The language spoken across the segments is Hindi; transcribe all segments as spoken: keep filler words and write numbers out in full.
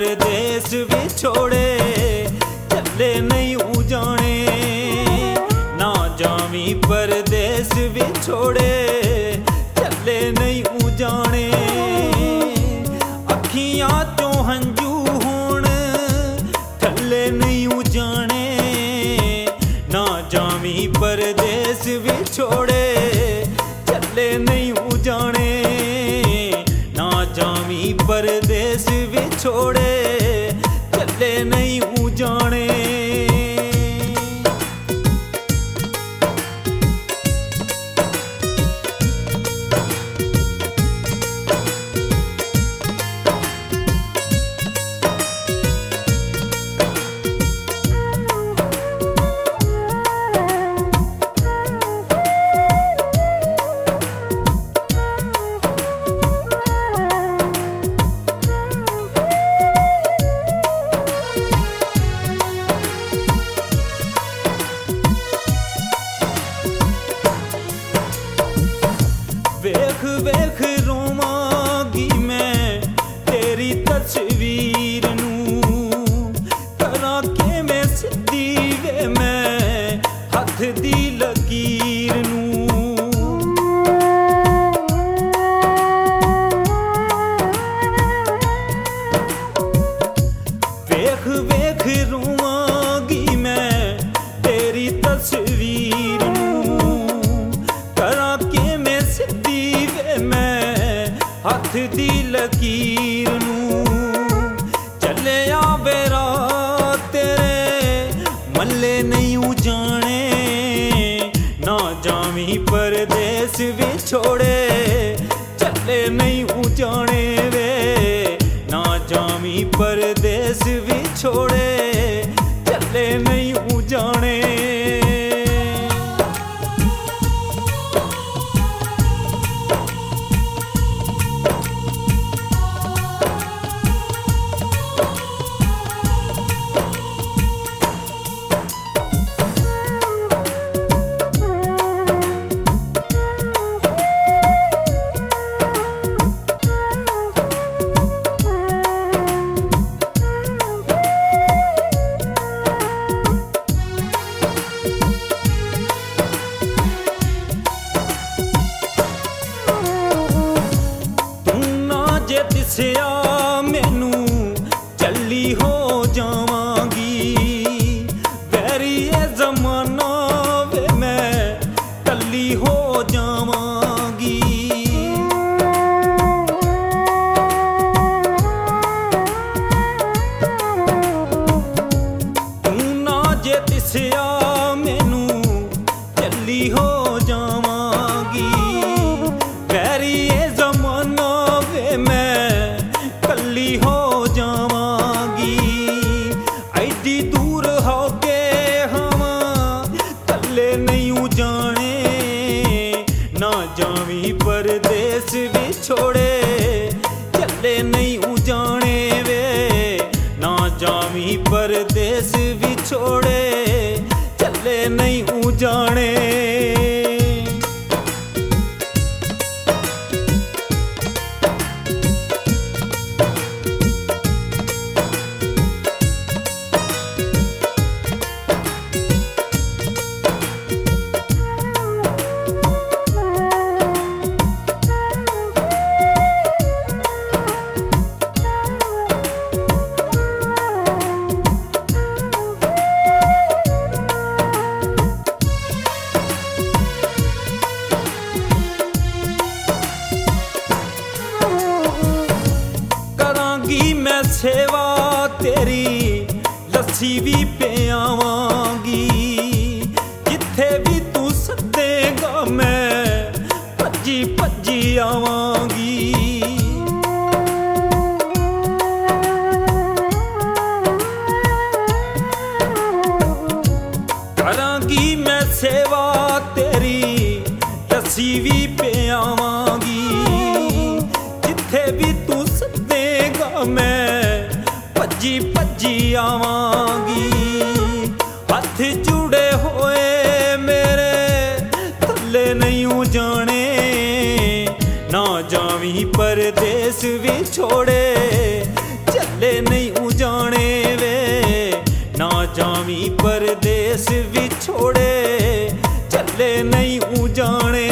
परदेस विछोड़े चले नहीं जाने। ना जावी परदेस विछोड़े चले नहीं जाने। अखियां चों हंजू होण थले नहीं जाने। ना जावी परदेस विछोड़े चले नहीं जाने। ना जावी परदेस विछोड़े चले नहीं जाने। वेख वेख रोवांगी मैं तेरी तस्वीर नू। करा के मैं सिद्धी वे मैं हथ दी लकीर नू। वेख वेख रोवांगी मैं तेरी तस्वीर नू। करा के मैं सिद्धी मैं हथ दी लकीर नू। चले आवे रात तेरे मल्ले नहीं जाने। ना जावी परदेस विछोड़े चले नहीं जाने वे। ना जावी परदेस विछोड़े चले नहीं जाने। जे दिसिया मैनू चली हो जावांगी। बैरी ए जमाना वे मैं कली हो जावांगी। तू ना जे दिसिया मैनू चली हो जावांगी। बैरी ए जमाना मैं कली हो जावांगी। ऐडी दूर हो के हम कले नहीं जाने। ना जावी परदेस विछोड़े चले नहीं जाने वे। ना जावी परदेस विछोड़े चले नहीं जाने। मैं सेवा तेरी लस्सी भी पियावांगी। जिथे भी तू सदेगा मैं भज्जी भज्जी आवांगी। करांगी मैं सेवा तेरी लस्सी भी पियावांगी। जिथे भी तू सदेगा मैं भज्जी भज्जी आवांगी। हथ जुड़े होए मेरे थले नहीं जाने। ना जावी परदेस विछोड़े चले नहीं उजाने वे, ना जावी परदेस विछोड़े चले नहीं उजाने।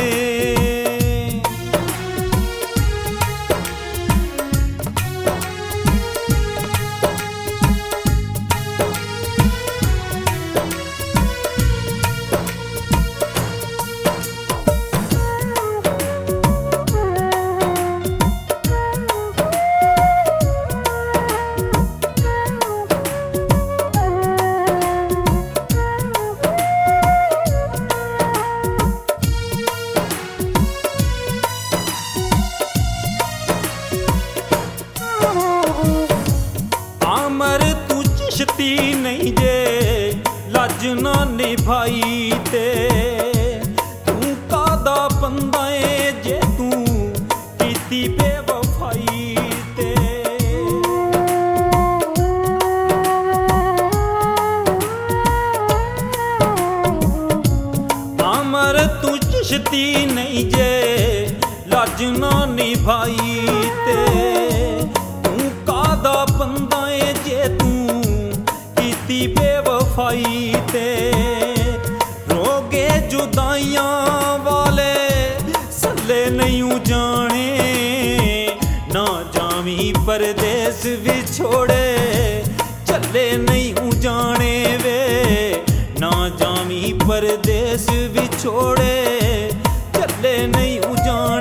आमर तू चिश्ती नहीं जे लज ना निभाई ते, तू कादा बंदा है जे तू कीती बेवफाई ते। आमर तू चिश्ती नहीं जे लज ना निभाई ते, कादा बंदा है जे तू कीती बेवफाई ते। रोगे जुदाइयां वाले सल्ले नहीं जाने, ना जावी परदेस विछोड़े चले नहीं जाने वे, ना जावी परदेस विछोड़े चले नहीं जाने।